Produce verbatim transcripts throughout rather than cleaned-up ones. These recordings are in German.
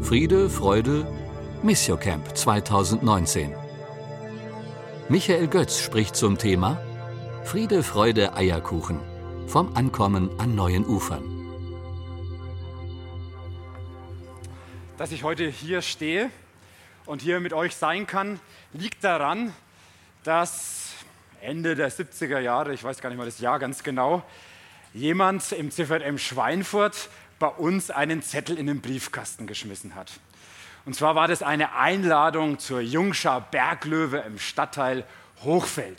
Friede, Freude, Missiocamp zweitausendneunzehn. Michael Götz spricht zum Thema Friede, Freude, Eierkuchen. Vom Ankommen an neuen Ufern. Dass ich heute hier stehe und hier mit euch sein kann, liegt daran, dass Ende der siebziger Jahre, ich weiß gar nicht mal das Jahr ganz genau, jemand im Z V M Schweinfurt bei uns einen Zettel in den Briefkasten geschmissen hat. Und zwar war das eine Einladung zur Jungschar Berglöwe im Stadtteil Hochfeld.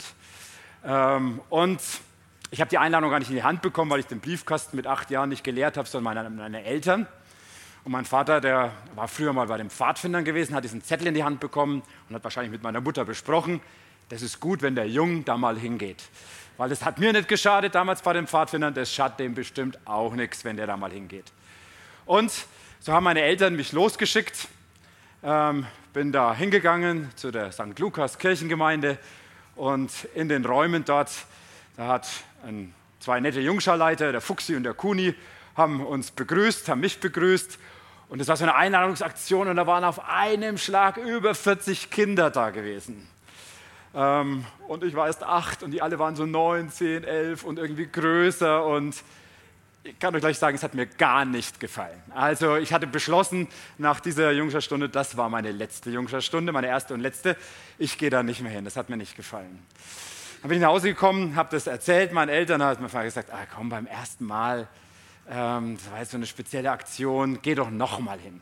Ähm, und ich habe die Einladung gar nicht in die Hand bekommen, weil ich den Briefkasten mit acht Jahren nicht geleert habe, sondern meine, meine Eltern. Und mein Vater, der war früher mal bei den Pfadfindern gewesen, hat diesen Zettel in die Hand bekommen und hat wahrscheinlich mit meiner Mutter besprochen, das ist gut, wenn der Jung da mal hingeht. Weil das hat mir nicht geschadet damals bei den Pfadfindern, das schadet dem bestimmt auch nichts, wenn der da mal hingeht. Und so haben meine Eltern mich losgeschickt, ähm, bin da hingegangen zu der Sankt Lukas Kirchengemeinde und in den Räumen dort, da hat ein, zwei nette Jungscharleiter, der Fuchsi und der Kuni, haben uns begrüßt, haben mich begrüßt. Und das war so eine Einladungsaktion und da waren auf einem Schlag über vierzig Kinder da gewesen. Ähm, und ich war erst acht und die alle waren so neun, zehn, elf und irgendwie größer. Und ich kann euch gleich sagen, es hat mir gar nicht gefallen. Also ich hatte beschlossen nach dieser Jungscharstunde, das war meine letzte Jungscharstunde, meine erste und letzte. Ich gehe da nicht mehr hin, das hat mir nicht gefallen. Dann bin ich nach Hause gekommen, habe das erzählt meinen Eltern, hat mein Vater gesagt, ah, komm, beim ersten Mal, ähm, das war jetzt so eine spezielle Aktion, geh doch nochmal hin.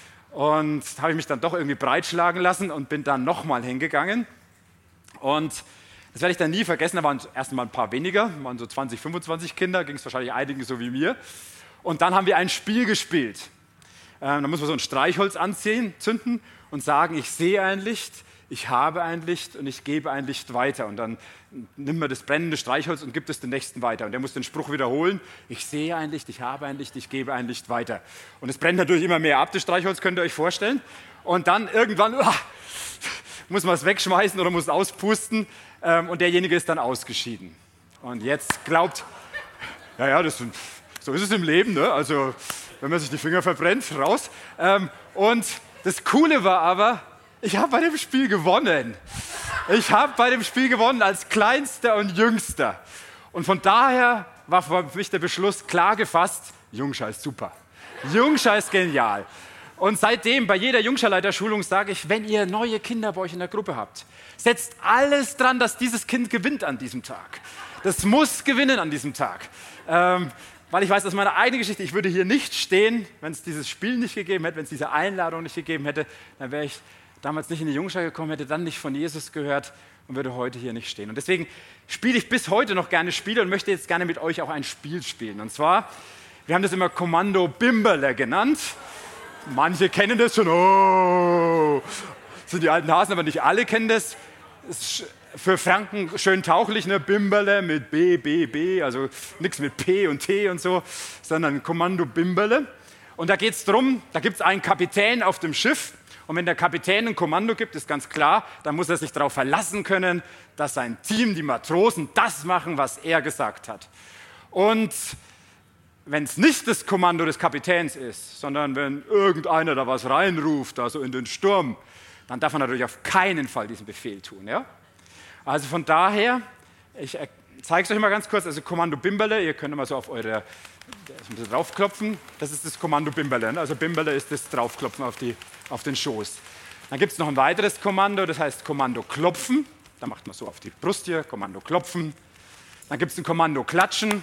Und da habe ich mich dann doch irgendwie breitschlagen lassen und bin dann nochmal hingegangen. Und das werde ich dann nie vergessen, da waren erst mal ein paar weniger, waren so zwanzig, fünfundzwanzig Kinder, ging es wahrscheinlich einigen so wie mir. Und dann haben wir ein Spiel gespielt. Ähm, da muss man so ein Streichholz anziehen, zünden und sagen, ich sehe ein Licht, ich habe ein Licht und ich gebe ein Licht weiter. Und dann nimmt man das brennende Streichholz und gibt es den nächsten weiter. Und der muss den Spruch wiederholen, ich sehe ein Licht, ich habe ein Licht, ich gebe ein Licht weiter. Und es brennt natürlich immer mehr ab, das Streichholz, könnt ihr euch vorstellen. Und dann irgendwann uah, muss man es wegschmeißen oder muss es auspusten ähm, und derjenige ist dann ausgeschieden. Und jetzt glaubt, ja, ja, das, so ist es im Leben, ne? Also wenn man sich die Finger verbrennt, raus. Ähm, und das Coole war aber, ich habe bei dem Spiel gewonnen. Ich habe bei dem Spiel gewonnen als Kleinster und Jüngster. Und von daher war für mich der Beschluss klar gefasst, Jungschar ist super. Jungschar ist genial. Und seitdem, bei jeder Jungscharleiterschulung sage ich, wenn ihr neue Kinder bei euch in der Gruppe habt, setzt alles dran, dass dieses Kind gewinnt an diesem Tag. Das muss gewinnen an diesem Tag. Ähm, weil ich weiß, aus meiner eigenen Geschichte, ich würde hier nicht stehen, wenn es dieses Spiel nicht gegeben hätte, wenn es diese Einladung nicht gegeben hätte, dann wäre ich damals nicht in die Jungschar gekommen, hätte dann nicht von Jesus gehört und würde heute hier nicht stehen. Und deswegen spiele ich bis heute noch gerne Spiele und möchte jetzt gerne mit euch auch ein Spiel spielen. Und zwar, wir haben das immer Kommando Bimberle genannt. Manche kennen das schon, oh, das sind die alten Hasen, aber nicht alle kennen das. Das ist für Franken schön tauchlich, ne? Bimberle mit B, B, B, also nichts mit P und T und so, sondern Kommando Bimberle. Und da geht es darum, da gibt es einen Kapitän auf dem Schiff und wenn der Kapitän ein Kommando gibt, ist ganz klar, dann muss er sich darauf verlassen können, dass sein Team, die Matrosen, das machen, was er gesagt hat. Und wenn es nicht das Kommando des Kapitäns ist, sondern wenn irgendeiner da was reinruft, also in den Sturm, dann darf man natürlich auf keinen Fall diesen Befehl tun. Ja? Also von daher, ich zeige es euch mal ganz kurz, also Kommando Bimberle, ihr könnt mal so auf eure, ein bisschen draufklopfen, das ist das Kommando Bimberle. Ne? Also Bimberle ist das Draufklopfen auf, die, auf den Schoß. Dann gibt es noch ein weiteres Kommando, das heißt Kommando Klopfen, da macht man so auf die Brust hier, Kommando Klopfen. Dann gibt es ein Kommando Klatschen.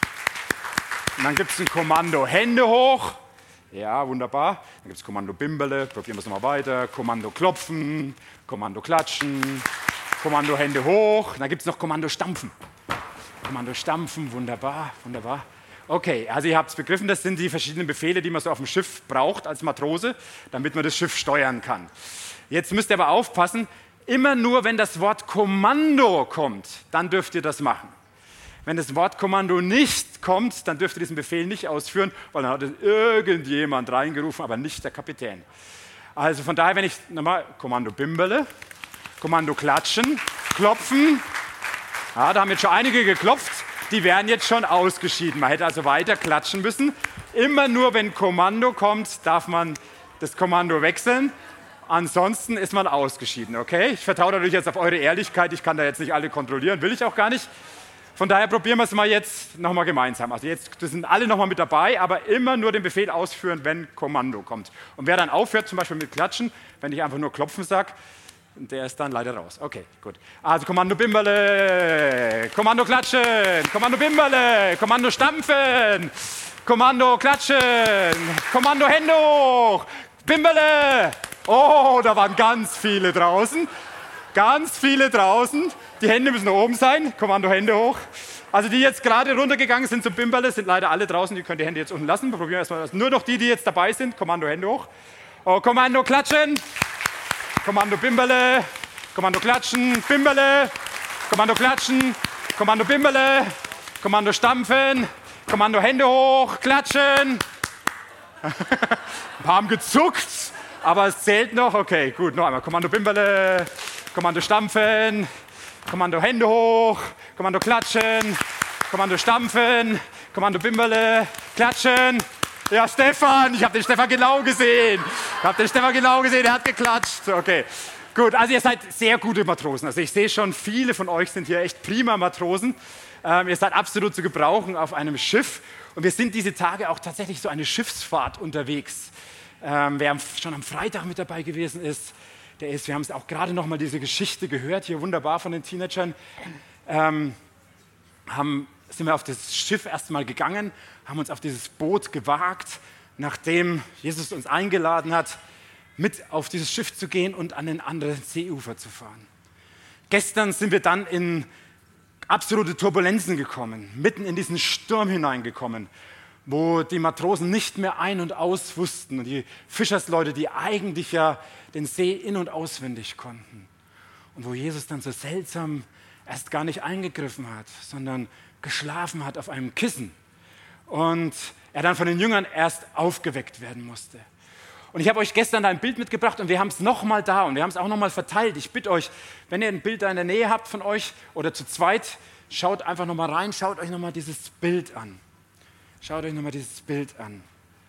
Und dann gibt es ein Kommando Hände hoch. Ja, wunderbar. Dann gibt es Kommando Bimberle. Probieren wir es nochmal weiter. Kommando Klopfen. Kommando Klatschen. Kommando Hände hoch. Dann gibt es noch Kommando Stampfen. Kommando Stampfen. Wunderbar, wunderbar. Okay, also ihr habt es begriffen. Das sind die verschiedenen Befehle, die man so auf dem Schiff braucht als Matrose, damit man das Schiff steuern kann. Jetzt müsst ihr aber aufpassen. Immer nur, wenn das Wort Kommando kommt, dann dürft ihr das machen. Wenn das Wort Kommando nicht kommt, dann dürft ihr diesen Befehl nicht ausführen, weil dann hat es irgendjemand reingerufen, aber nicht der Kapitän. Also von daher, wenn ich nochmal Kommando Bimberle, Kommando Klatschen, Klopfen, ja, da haben jetzt schon einige geklopft, die wären jetzt schon ausgeschieden. Man hätte also weiter klatschen müssen. Immer nur, wenn Kommando kommt, darf man das Kommando wechseln. Ansonsten ist man ausgeschieden, okay? Ich vertraue natürlich jetzt auf eure Ehrlichkeit. Ich kann da jetzt nicht alle kontrollieren, will ich auch gar nicht. Von daher probieren wir es mal jetzt nochmal gemeinsam. Also jetzt sind alle nochmal mit dabei, aber immer nur den Befehl ausführen, wenn Kommando kommt. Und wer dann aufhört, zum Beispiel mit Klatschen, wenn ich einfach nur Klopfen sage, der ist dann leider raus. Okay, gut. Also Kommando Bimberle, Kommando Klatschen, Kommando Bimberle, Kommando Stampfen, Kommando Klatschen, Kommando Hände hoch, Bimberle. Oh, da waren ganz viele draußen. Ganz viele draußen. Die Hände müssen oben sein. Kommando Hände hoch. Also die jetzt gerade runtergegangen sind zum Bimberle, sind leider alle draußen. Die können die Hände jetzt unten lassen. Wir probieren erstmal das. Nur noch die, die jetzt dabei sind. Kommando Hände hoch. Oh, Kommando Klatschen. Kommando Bimberle. Kommando Klatschen. Bimberle. Kommando Klatschen. Kommando Bimberle. Kommando Stampfen. Kommando Hände hoch. Klatschen. Ein paar haben gezuckt, aber es zählt noch. Okay, gut. Noch einmal. Kommando Bimberle. Kommando Stampfen, Kommando Hände hoch, Kommando Klatschen, Kommando Stampfen, Kommando Bimberle, Klatschen. Ja, Stefan, ich habe den Stefan genau gesehen. Ich habe den Stefan genau gesehen, der hat geklatscht. Okay, gut, also ihr seid sehr gute Matrosen. Also ich sehe schon, viele von euch sind hier echt prima Matrosen. Ähm, ihr seid absolut zu gebrauchen auf einem Schiff. Und wir sind diese Tage auch tatsächlich so eine Schiffsfahrt unterwegs. Ähm, wer schon am Freitag mit dabei gewesen ist, der ist, wir haben es auch gerade noch mal diese Geschichte gehört, hier wunderbar von den Teenagern, ähm, haben, sind wir auf das Schiff erstmal gegangen, haben uns auf dieses Boot gewagt, nachdem Jesus uns eingeladen hat, mit auf dieses Schiff zu gehen und an den anderen Seeufer zu fahren. Gestern sind wir dann in absolute Turbulenzen gekommen, mitten in diesen Sturm hineingekommen, wo die Matrosen nicht mehr ein- und aus wussten und die Fischersleute, die eigentlich ja den See in- und auswendig konnten. Und wo Jesus dann so seltsam erst gar nicht eingegriffen hat, sondern geschlafen hat auf einem Kissen. Und er dann von den Jüngern erst aufgeweckt werden musste. Und ich habe euch gestern da ein Bild mitgebracht und wir haben es nochmal da und wir haben es auch nochmal verteilt. Ich bitte euch, wenn ihr ein Bild da in der Nähe habt von euch oder zu zweit, schaut einfach nochmal rein, schaut euch nochmal dieses Bild an. Schaut euch nochmal dieses Bild an.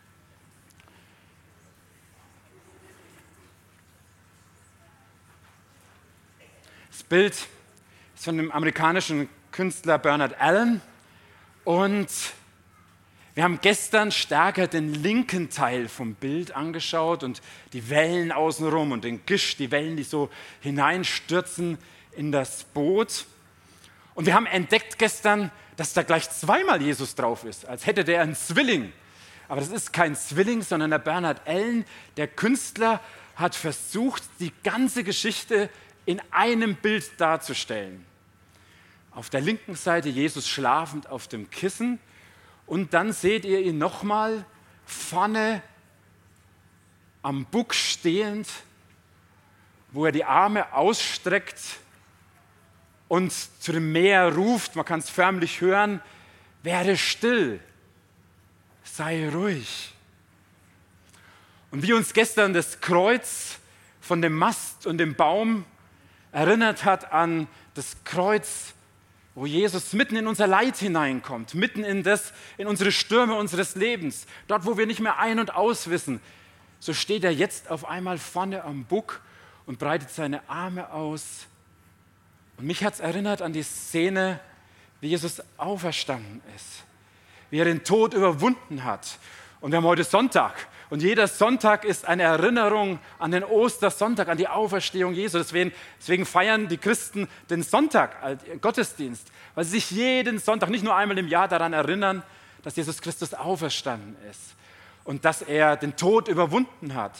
Das Bild ist von dem amerikanischen Künstler Bernard Allen und wir haben gestern stärker den linken Teil vom Bild angeschaut und die Wellen außenrum und den Gischt, die Wellen, die so hineinstürzen in das Boot. Und wir haben entdeckt gestern, dass da gleich zweimal Jesus drauf ist, als hätte der einen Zwilling. Aber das ist kein Zwilling, sondern der Bernard Allen, der Künstler, hat versucht, die ganze Geschichte in einem Bild darzustellen. Auf der linken Seite Jesus schlafend auf dem Kissen und dann seht ihr ihn nochmal vorne am Bug stehend, wo er die Arme ausstreckt und zu dem Meer ruft, man kann es förmlich hören, werde still, sei ruhig. Und wie uns gestern das Kreuz von dem Mast und dem Baum erinnert hat an das Kreuz, wo Jesus mitten in unser Leid hineinkommt, mitten in, das, in unsere Stürme unseres Lebens, dort, wo wir nicht mehr ein- und aus wissen, so steht er jetzt auf einmal vorne am Bug und breitet seine Arme aus. Und mich hat es erinnert an die Szene, wie Jesus auferstanden ist, wie er den Tod überwunden hat. Und wir haben heute Sonntag. Und jeder Sonntag ist eine Erinnerung an den Ostersonntag, an die Auferstehung Jesu. Deswegen, deswegen feiern die Christen den Sonntag als Gottesdienst, weil sie sich jeden Sonntag, nicht nur einmal im Jahr daran erinnern, dass Jesus Christus auferstanden ist und dass er den Tod überwunden hat.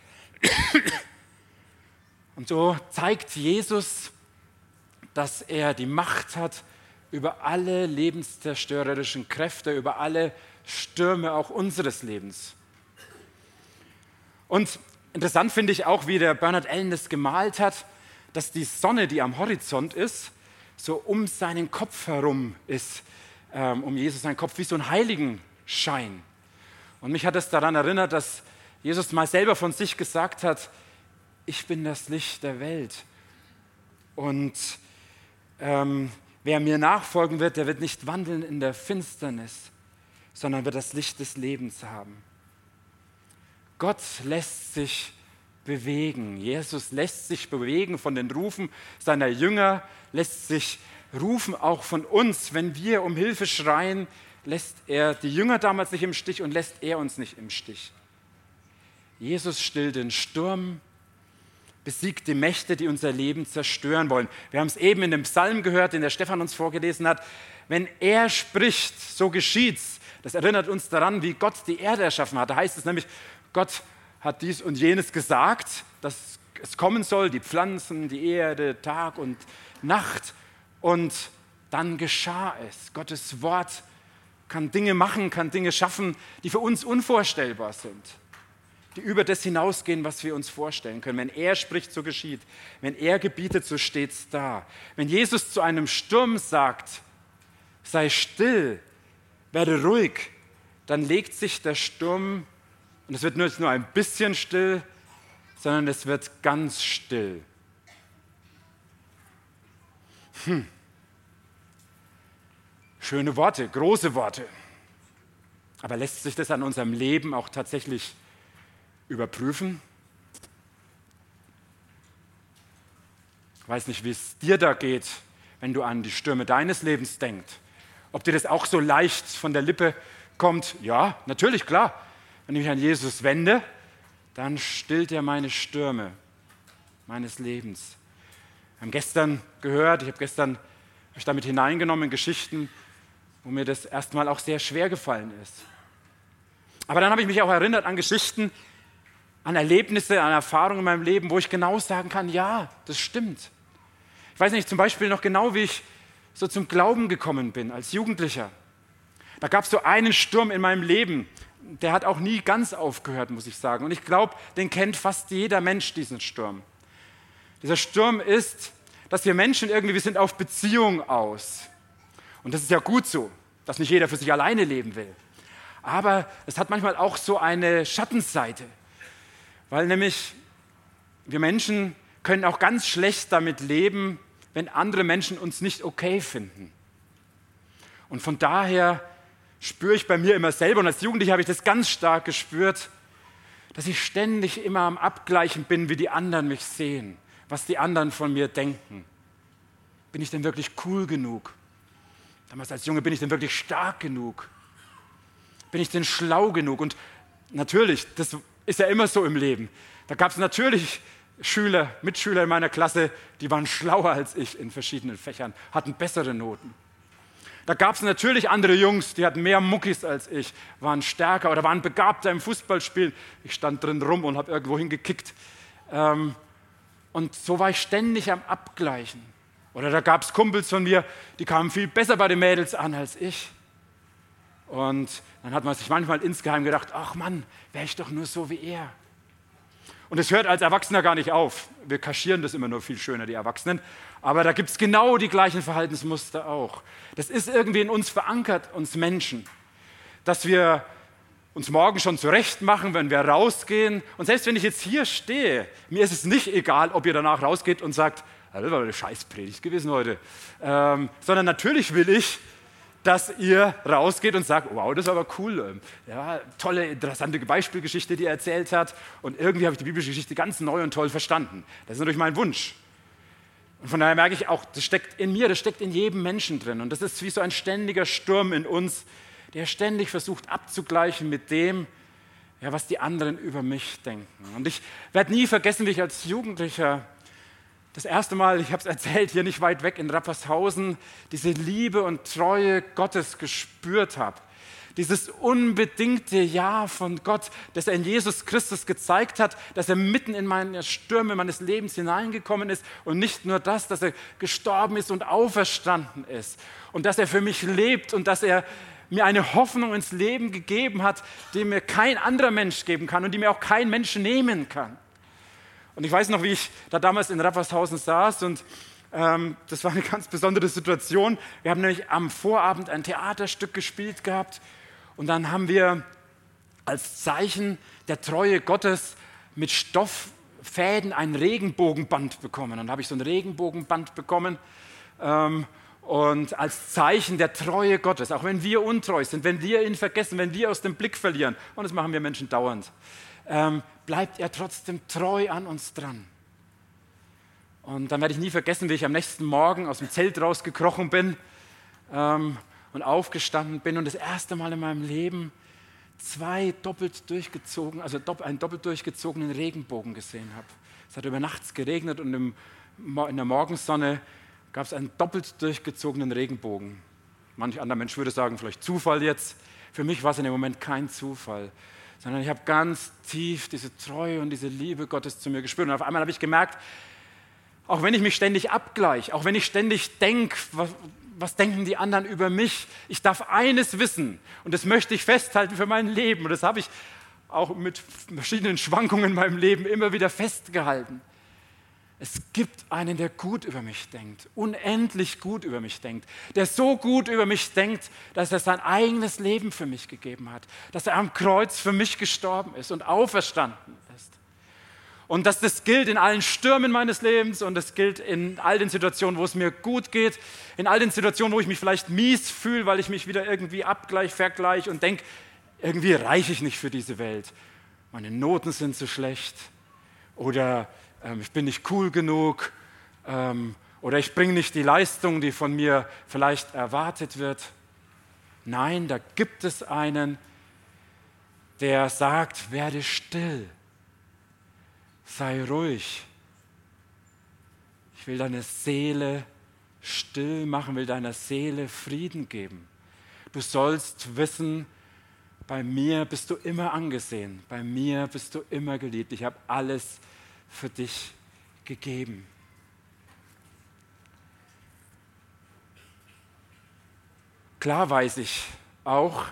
Und so zeigt Jesus, dass er die Macht hat über alle lebenszerstörerischen Kräfte, über alle Stürme auch unseres Lebens. Und interessant finde ich auch, wie der Bernard Allen das gemalt hat, dass die Sonne, die am Horizont ist, so um seinen Kopf herum ist, ähm, um Jesus seinen Kopf, wie so ein Heiligenschein. Und mich hat es daran erinnert, dass Jesus mal selber von sich gesagt hat, ich bin das Licht der Welt. Und ähm, wer mir nachfolgen wird, der wird nicht wandeln in der Finsternis, sondern wird das Licht des Lebens haben. Gott lässt sich bewegen. Jesus lässt sich bewegen von den Rufen seiner Jünger, lässt sich rufen auch von uns. Wenn wir um Hilfe schreien, lässt er die Jünger damals nicht im Stich und lässt er uns nicht im Stich. Jesus stillt den Sturm, besiegt die Mächte, die unser Leben zerstören wollen. Wir haben es eben in dem Psalm gehört, den der Stefan uns vorgelesen hat. Wenn er spricht, so geschieht's. Das erinnert uns daran, wie Gott die Erde erschaffen hat. Da heißt es nämlich, Gott hat dies und jenes gesagt, dass es kommen soll, die Pflanzen, die Erde, Tag und Nacht. Und dann geschah es. Gottes Wort kann Dinge machen, kann Dinge schaffen, die für uns unvorstellbar sind, die über das hinausgehen, was wir uns vorstellen können. Wenn er spricht, so geschieht. Wenn er gebietet, so steht's da. Wenn Jesus zu einem Sturm sagt, sei still, werde ruhig, dann legt sich der Sturm, und es wird nicht nur ein bisschen still, sondern es wird ganz still. Hm. Schöne Worte, große Worte. Aber lässt sich das an unserem Leben auch tatsächlich überprüfen? Ich weiß nicht, wie es dir da geht, wenn du an die Stürme deines Lebens denkst. Ob dir das auch so leicht von der Lippe kommt? Ja, natürlich, klar. Wenn ich mich an Jesus wende, dann stillt er meine Stürme meines Lebens. Wir haben gestern gehört, ich habe gestern euch damit hineingenommen in Geschichten, wo mir das erstmal auch sehr schwer gefallen ist. Aber dann habe ich mich auch erinnert an Geschichten, an Erlebnisse, an Erfahrungen in meinem Leben, wo ich genau sagen kann, ja, das stimmt. Ich weiß nicht, zum Beispiel noch genau, wie ich so zum Glauben gekommen bin als Jugendlicher. Da gab es so einen Sturm in meinem Leben, der hat auch nie ganz aufgehört, muss ich sagen. Und ich glaube, den kennt fast jeder Mensch, diesen Sturm. Dieser Sturm ist, dass wir Menschen irgendwie, wir sind auf Beziehung aus. Und das ist ja gut so, dass nicht jeder für sich alleine leben will. Aber es hat manchmal auch so eine Schattenseite. Weil nämlich wir Menschen können auch ganz schlecht damit leben, wenn andere Menschen uns nicht okay finden. Und von daher spüre ich bei mir immer selber, und als Jugendlicher habe ich das ganz stark gespürt, dass ich ständig immer am Abgleichen bin, wie die anderen mich sehen, was die anderen von mir denken. Bin ich denn wirklich cool genug? Damals als Junge, bin ich denn wirklich stark genug? Bin ich denn schlau genug? Und natürlich, das ist ja immer so im Leben. Da gab es natürlich Schüler, Mitschüler in meiner Klasse, die waren schlauer als ich in verschiedenen Fächern, hatten bessere Noten. Da gab es natürlich andere Jungs, die hatten mehr Muckis als ich, waren stärker oder waren begabter im Fußballspielen. Ich stand drin rum und habe irgendwo hingekickt. Ähm, und so war ich ständig am Abgleichen. Oder da gab es Kumpels von mir, die kamen viel besser bei den Mädels an als ich. Und dann hat man sich manchmal insgeheim gedacht, ach Mann, wäre ich doch nur so wie er. Und es hört als Erwachsener gar nicht auf. Wir kaschieren das immer nur viel schöner, die Erwachsenen. Aber da gibt es genau die gleichen Verhaltensmuster auch. Das ist irgendwie in uns verankert, uns Menschen, dass wir uns morgen schon zurecht machen, wenn wir rausgehen. Und selbst wenn ich jetzt hier stehe, mir ist es nicht egal, ob ihr danach rausgeht und sagt, das war eine Scheißpredigt gewesen heute. Ähm, sondern natürlich will ich, dass ihr rausgeht und sagt, wow, das ist aber cool. Ja, tolle, interessante Beispielgeschichte, die er erzählt hat. Und irgendwie habe ich die biblische Geschichte ganz neu und toll verstanden. Das ist natürlich mein Wunsch. Und von daher merke ich auch, das steckt in mir, das steckt in jedem Menschen drin. Und das ist wie so ein ständiger Sturm in uns, der ständig versucht abzugleichen mit dem, ja, was die anderen über mich denken. Und ich werde nie vergessen, wie ich als Jugendlicher das erste Mal, ich habe es erzählt, hier nicht weit weg in Rappershausen, diese Liebe und Treue Gottes gespürt habe. Dieses unbedingte Ja von Gott, das er in Jesus Christus gezeigt hat, dass er mitten in meine Stürme meines Lebens hineingekommen ist und nicht nur das, dass er gestorben ist und auferstanden ist und dass er für mich lebt und dass er mir eine Hoffnung ins Leben gegeben hat, die mir kein anderer Mensch geben kann und die mir auch kein Mensch nehmen kann. Und ich weiß noch, wie ich da damals in Rappershausen saß und ähm, das war eine ganz besondere Situation. Wir haben nämlich am Vorabend ein Theaterstück gespielt gehabt und dann haben wir als Zeichen der Treue Gottes mit Stofffäden ein Regenbogenband bekommen. Und dann habe ich so ein Regenbogenband bekommen ähm, und als Zeichen der Treue Gottes, auch wenn wir untreu sind, wenn wir ihn vergessen, wenn wir aus dem Blick verlieren, und das machen wir Menschen dauernd, ähm, bleibt er trotzdem treu an uns dran. Und dann werde ich nie vergessen, wie ich am nächsten Morgen aus dem Zelt rausgekrochen bin ähm, und aufgestanden bin und das erste Mal in meinem Leben zwei doppelt durchgezogen, also einen doppelt durchgezogenen Regenbogen gesehen habe. Es hat über nachts geregnet und im, in der Morgensonne gab es einen doppelt durchgezogenen Regenbogen. Manch anderer Mensch würde sagen, vielleicht Zufall jetzt. Für mich war es in dem Moment kein Zufall, sondern ich habe ganz tief diese Treue und diese Liebe Gottes zu mir gespürt. Und auf einmal habe ich gemerkt, auch wenn ich mich ständig abgleiche, auch wenn ich ständig denke, was, was denken die anderen über mich, ich darf eines wissen und das möchte ich festhalten für mein Leben. Und das habe ich auch mit verschiedenen Schwankungen in meinem Leben immer wieder festgehalten. Es gibt einen, der gut über mich denkt, unendlich gut über mich denkt, der so gut über mich denkt, dass er sein eigenes Leben für mich gegeben hat, dass er am Kreuz für mich gestorben ist und auferstanden ist. Und dass das gilt in allen Stürmen meines Lebens und das gilt in all den Situationen, wo es mir gut geht, in all den Situationen, wo ich mich vielleicht mies fühle, weil ich mich wieder irgendwie abgleiche, vergleiche und denke, irgendwie reiche ich nicht für diese Welt. Meine Noten sind zu schlecht oder ähm, ich bin nicht cool genug ähm, oder ich bringe nicht die Leistung, die von mir vielleicht erwartet wird. Nein, da gibt es einen, der sagt, werde still, sei ruhig. Ich will deine Seele still machen, will deiner Seele Frieden geben. Du sollst wissen, bei mir bist du immer angesehen, bei mir bist du immer geliebt. Ich habe alles für dich gegeben. Klar weiß ich auch,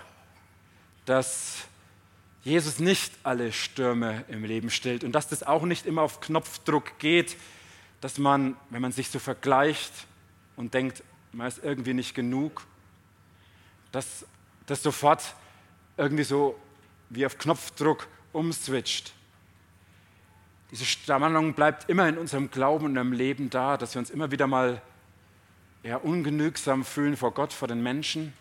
dass Jesus nicht alle Stürme im Leben stillt und dass das auch nicht immer auf Knopfdruck geht, dass man, wenn man sich so vergleicht und denkt, man ist irgendwie nicht genug, dass das sofort irgendwie so wie auf Knopfdruck umswitcht. Diese Spannung bleibt immer in unserem Glauben und im Leben da, dass wir uns immer wieder mal ja, ungenügsam fühlen vor Gott, vor den Menschen.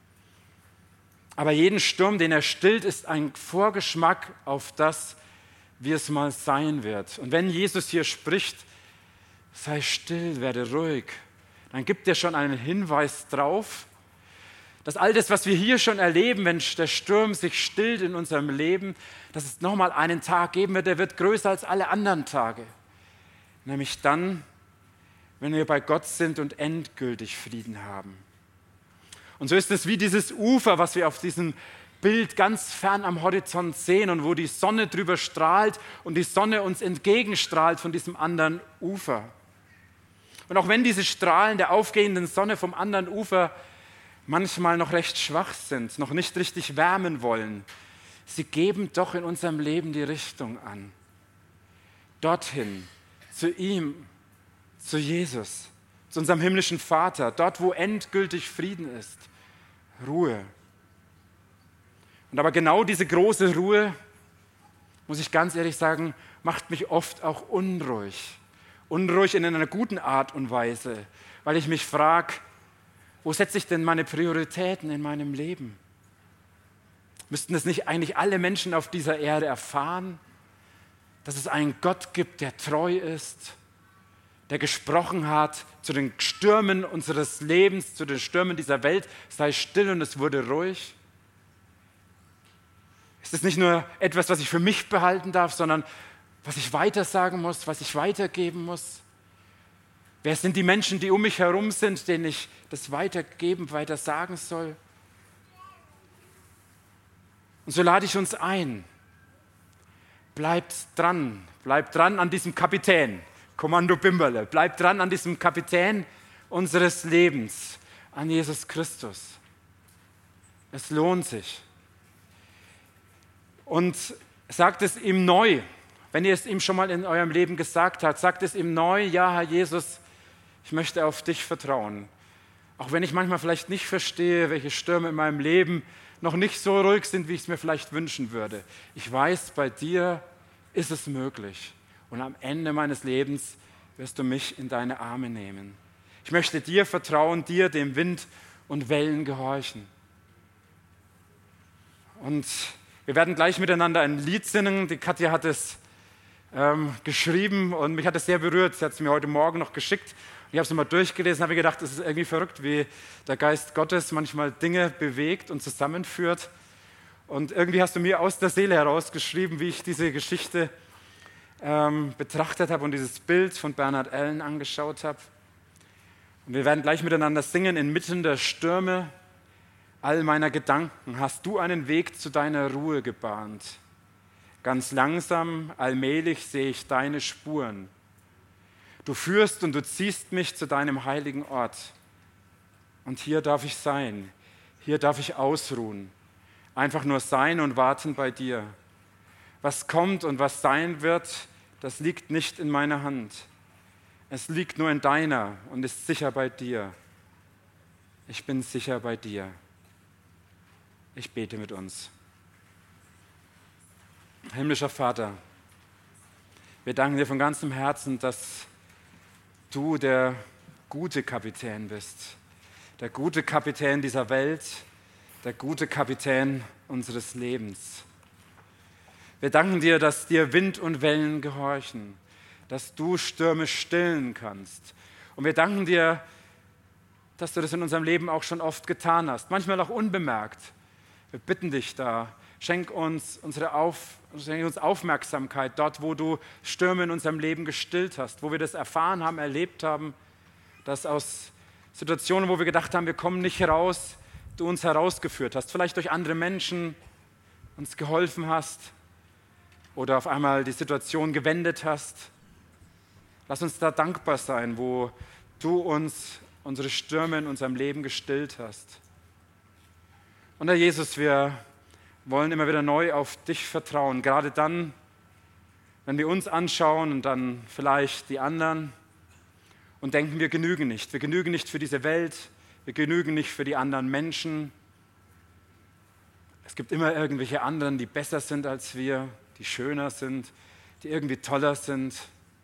Aber jeden Sturm, den er stillt, ist ein Vorgeschmack auf das, wie es mal sein wird. Und wenn Jesus hier spricht, sei still, werde ruhig, dann gibt er schon einen Hinweis drauf, dass all das, was wir hier schon erleben, wenn der Sturm sich stillt in unserem Leben, dass es nochmal einen Tag geben wird, der wird größer als alle anderen Tage. Nämlich dann, wenn wir bei Gott sind und endgültig Frieden haben. Und so ist es wie dieses Ufer, was wir auf diesem Bild ganz fern am Horizont sehen und wo die Sonne drüber strahlt und die Sonne uns entgegenstrahlt von diesem anderen Ufer. Und auch wenn diese Strahlen der aufgehenden Sonne vom anderen Ufer manchmal noch recht schwach sind, noch nicht richtig wärmen wollen, sie geben doch in unserem Leben die Richtung an. Dorthin, zu ihm, zu Jesus, zu unserem himmlischen Vater, dort, wo endgültig Frieden ist, Ruhe. Und aber genau diese große Ruhe, muss ich ganz ehrlich sagen, macht mich oft auch unruhig. Unruhig in einer guten Art und Weise, weil ich mich frage, wo setze ich denn meine Prioritäten in meinem Leben? Müssten es nicht eigentlich alle Menschen auf dieser Erde erfahren, dass es einen Gott gibt, der treu ist, der gesprochen hat zu den Stürmen unseres Lebens, zu den Stürmen dieser Welt, sei still und es wurde ruhig? Ist es nicht nur etwas, was ich für mich behalten darf, sondern was ich weitersagen muss, was ich weitergeben muss? Wer sind die Menschen, die um mich herum sind, denen ich das weitergeben, weiter sagen soll? Und so lade ich uns ein. Bleibt dran, bleibt dran an diesem Kapitän, Kommando Bimberle. Bleibt dran an diesem Kapitän unseres Lebens, an Jesus Christus. Es lohnt sich. Und sagt es ihm neu, wenn ihr es ihm schon mal in eurem Leben gesagt habt, sagt es ihm neu, ja, Herr Jesus, ich möchte auf dich vertrauen. Auch wenn ich manchmal vielleicht nicht verstehe, welche Stürme in meinem Leben noch nicht so ruhig sind, wie ich es mir vielleicht wünschen würde. Ich weiß, bei dir ist es möglich. Und am Ende meines Lebens wirst du mich in deine Arme nehmen. Ich möchte dir vertrauen, dir, dem Wind und Wellen gehorchen. Und wir werden gleich miteinander ein Lied singen. Die Katja hat es ähm, geschrieben und mich hat es sehr berührt. Sie hat es mir heute Morgen noch geschickt. Ich habe es nochmal durchgelesen und habe gedacht, es ist irgendwie verrückt, wie der Geist Gottes manchmal Dinge bewegt und zusammenführt. Und irgendwie hast du mir aus der Seele heraus geschrieben, wie ich diese Geschichte ähm, betrachtet habe und dieses Bild von Bernhard Allen angeschaut habe. Und wir werden gleich miteinander singen, inmitten der Stürme all meiner Gedanken hast du einen Weg zu deiner Ruhe gebahnt. Ganz langsam, allmählich sehe ich deine Spuren. Du führst und du ziehst mich zu deinem heiligen Ort. Und hier darf ich sein, hier darf ich ausruhen. Einfach nur sein und warten bei dir. Was kommt und was sein wird, das liegt nicht in meiner Hand. Es liegt nur in deiner und ist sicher bei dir. Ich bin sicher bei dir. Ich bete mit uns. Himmlischer Vater, wir danken dir von ganzem Herzen, dass du der gute Kapitän bist. Der gute Kapitän dieser Welt, der gute Kapitän unseres Lebens. Wir danken dir, dass dir Wind und Wellen gehorchen, dass du Stürme stillen kannst. Und wir danken dir, dass du das in unserem Leben auch schon oft getan hast, manchmal auch unbemerkt. Wir bitten dich da, schenk uns, unsere Auf, schenk uns Aufmerksamkeit dort, wo du Stürme in unserem Leben gestillt hast, wo wir das erfahren haben, erlebt haben, dass aus Situationen, wo wir gedacht haben, wir kommen nicht raus, du uns herausgeführt hast, vielleicht durch andere Menschen uns geholfen hast oder auf einmal die Situation gewendet hast. Lass uns da dankbar sein, wo du uns unsere Stürme in unserem Leben gestillt hast. Und Herr Jesus, wir wollen immer wieder neu auf dich vertrauen, gerade dann, wenn wir uns anschauen und dann vielleicht die anderen und denken, wir genügen nicht. Wir genügen nicht für diese Welt, wir genügen nicht für die anderen Menschen. Es gibt immer irgendwelche anderen, die besser sind als wir, die schöner sind, die irgendwie toller sind.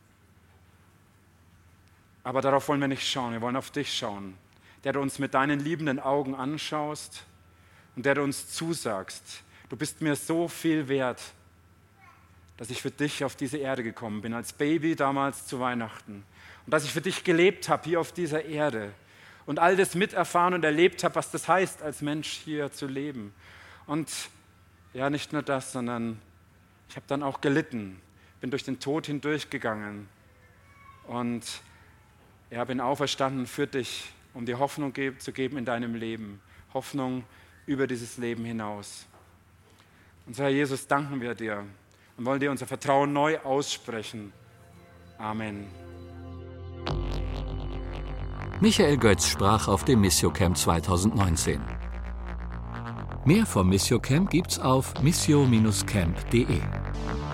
Aber darauf wollen wir nicht schauen, wir wollen auf dich schauen, der du uns mit deinen liebenden Augen anschaust und der du uns zusagst, du bist mir so viel wert, dass ich für dich auf diese Erde gekommen bin, als Baby damals zu Weihnachten. Und dass ich für dich gelebt habe hier auf dieser Erde und all das miterfahren und erlebt habe, was das heißt, als Mensch hier zu leben. Und ja, nicht nur das, sondern ich habe dann auch gelitten, bin durch den Tod hindurchgegangen und ja, bin auferstanden für dich, um dir Hoffnung zu geben in deinem Leben. Hoffnung über dieses Leben hinaus. Und so, Herr Jesus, danken wir dir und wollen dir unser Vertrauen neu aussprechen. Amen. Michael Götz sprach auf dem Missio Camp zweitausendneunzehn. Mehr vom Missio Camp gibt's auf missio Bindestrich camp punkt de.